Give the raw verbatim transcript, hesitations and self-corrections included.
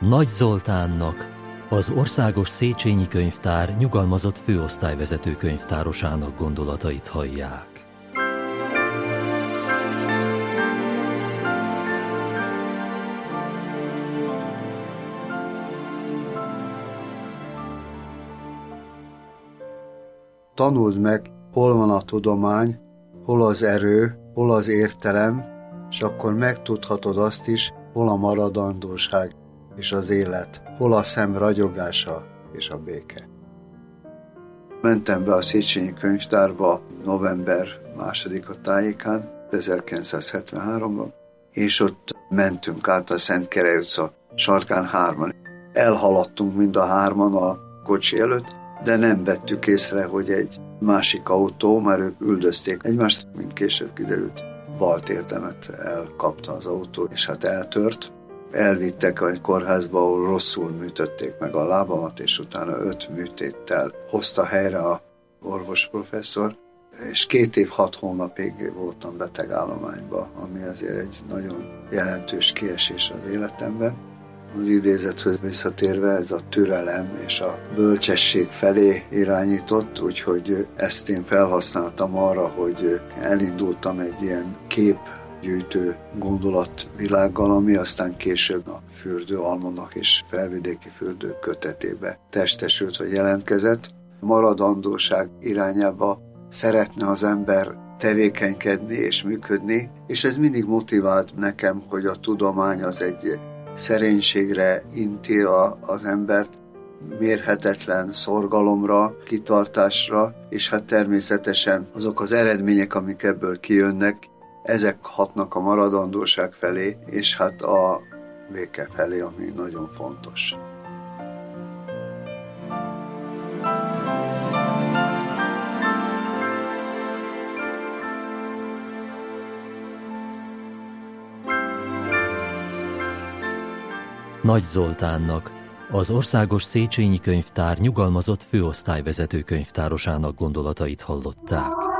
Nagy Zoltánnak, az Országos Széchenyi Könyvtár nyugalmazott főosztályvezető könyvtárosának gondolatait hallják. Tanuld meg, hol van a tudomány, hol az erő, hol az értelem, és akkor megtudhatod azt is, hol a maradandóság és az élet, hol a szem ragyogása és a béke. Mentem be a Széchenyi Könyvtárba november másodika tájékán, ezerkilencszázhetvenháromban, és ott mentünk át a Szentkerei utca sarkán hárman. Elhaladtunk mind a hárman a kocsi előtt, de nem vettük észre, hogy egy másik autó, mert ők üldözték egymást, mint később kiderült, baltérdemet elkapta az autó, és hát eltört. Elvittek egy kórházba, ahol rosszul műtötték meg a lábamat, és utána öt műtéttel hozta helyre a orvosprofesszor, és két év, hat hónapig voltam betegállományban, ami azért egy nagyon jelentős kiesés az életemben. Az idézethöz visszatérve ez a türelem és a bölcsesség felé irányított, úgyhogy ezt én felhasználtam arra, hogy elindultam egy ilyen képgyűjtő gondolatvilággal, ami aztán később a fürdő almanak és felvidéki fürdő kötetébe testesült, vagy jelentkezett. Maradandóság irányába szeretne az ember tevékenykedni és működni, és ez mindig motivált nekem, hogy a tudomány az egy szerénységre inti a, az embert, mérhetetlen szorgalomra, kitartásra, és hát természetesen azok az eredmények, amik ebből kijönnek, ezek hatnak a maradandóság felé, és hát a béke felé, ami nagyon fontos. Nagy Zoltánnak, az Országos Széchenyi Könyvtár nyugalmazott főosztályvezető könyvtárosának gondolatait hallották.